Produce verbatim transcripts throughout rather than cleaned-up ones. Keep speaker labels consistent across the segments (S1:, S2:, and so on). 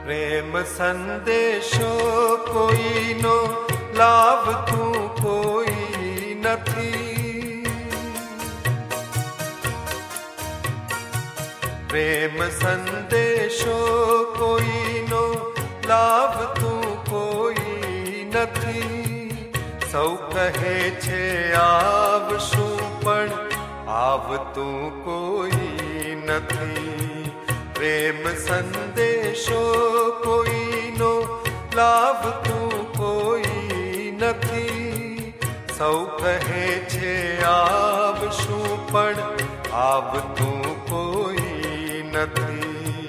S1: પ્રેમ સંદેશો કોઈનો લાવતું કોઈ નથી. પ્રેમ સંદેશો કોઈનો લાવતું કોઈ નથી. સૌ કહે છે આવશું પણ આવતું કોઈ નથી. પ્રેમ સંદેશો કોઈનો લાવતું કોઈ નથી. સૌ કહે છે આવશું પણ આવતું કોઈ નથી.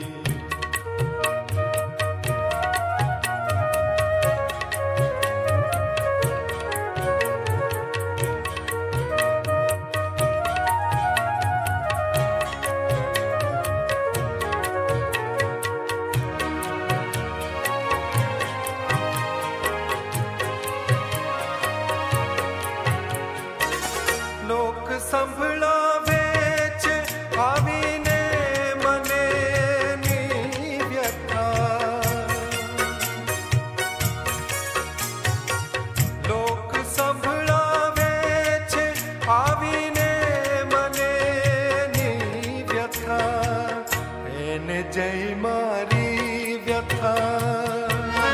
S1: લોક સંભળાવે છે આવીને મને ની વ્યથા. લોક સંભળાવે છે આવીને મને ની વ્યથા. એને જય મારી વ્યથા.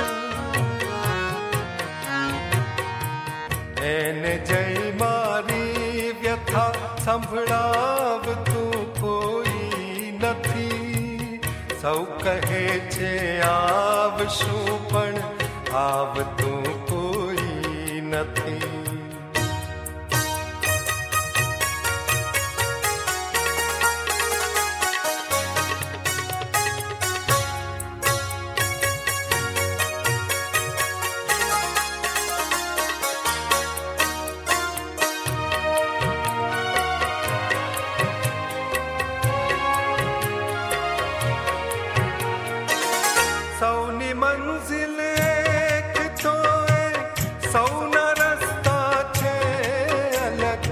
S1: એને જય મારી વ્યથા સંભળાવતું કોઈ નથી. સૌ કહે છે આવશું પણ આવતું કોઈ નથી. સૌની મંઝિલ એક તો એક, સૌના રસ્તા છે અલગ.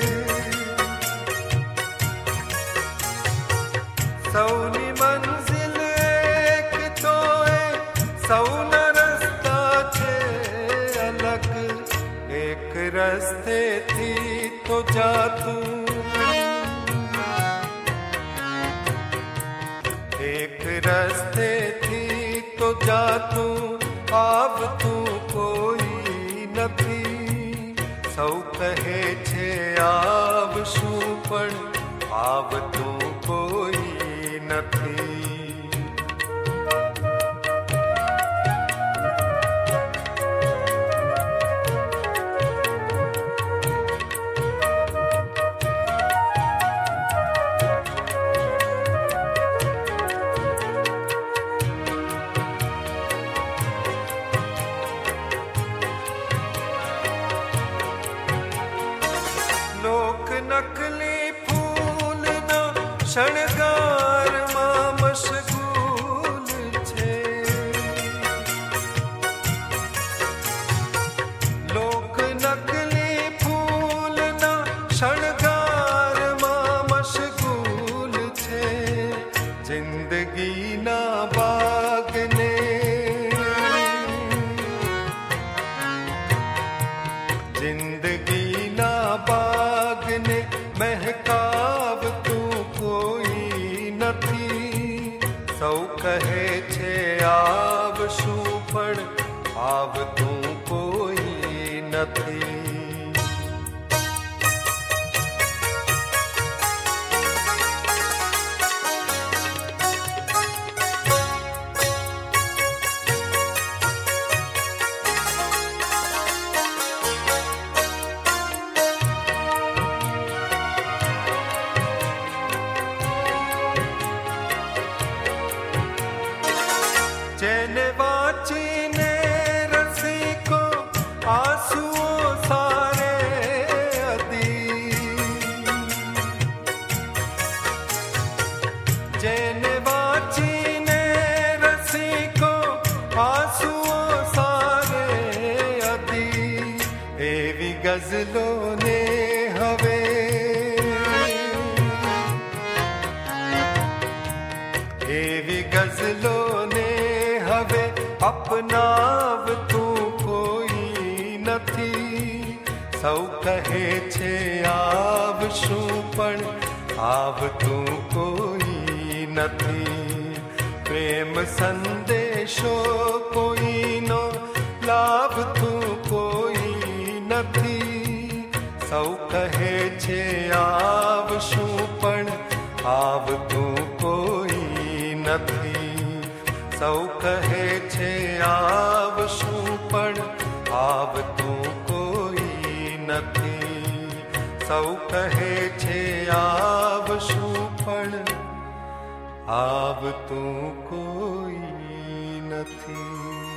S1: સૌની મંઝિલ એક તો એક, સૌના રસ્તા છે અલગ. એક રસ્તેથી તો જાતું, એક રસ્તેથી તો જાતું આવતું કોઈ નથી. સૌ કહે છે આવશું પણ આવતું કોઈ નથી. લોક નકલી ફૂલના શણગારમાં મશગૂલ છે. લોક નકલી ફૂલના શણગારમાં મશગૂલ છે. જિંદગીના બાગને, જિંદગીના બાગને મહેકાવતું કોઈ નથી. સૌ કહે છે આવશું પણ આવતું કોઈ નથી. જેને વાંચીને રસિકો આંસુઓ સારે અદી. જેને વાંચીને રસિકો આંસુઓ સારે અદી. એવી ગઝલોને હવે, એવી ગઝલોને અપનાવતું કોઈ નથી. સૌ કહે છે આવશું પણ આવતું કોઈ નથી. પ્રેમ સંદેશો કોઈનો લાવતું કોઈ નથી. સૌ કહે છે આવશું પણ આવતું કોઈ નથી. સૌ કહે છે આવશું પણ આવતું કોઈ નથી. સૌ કહે છે આવશું પણ આવતું કોઈ નથી.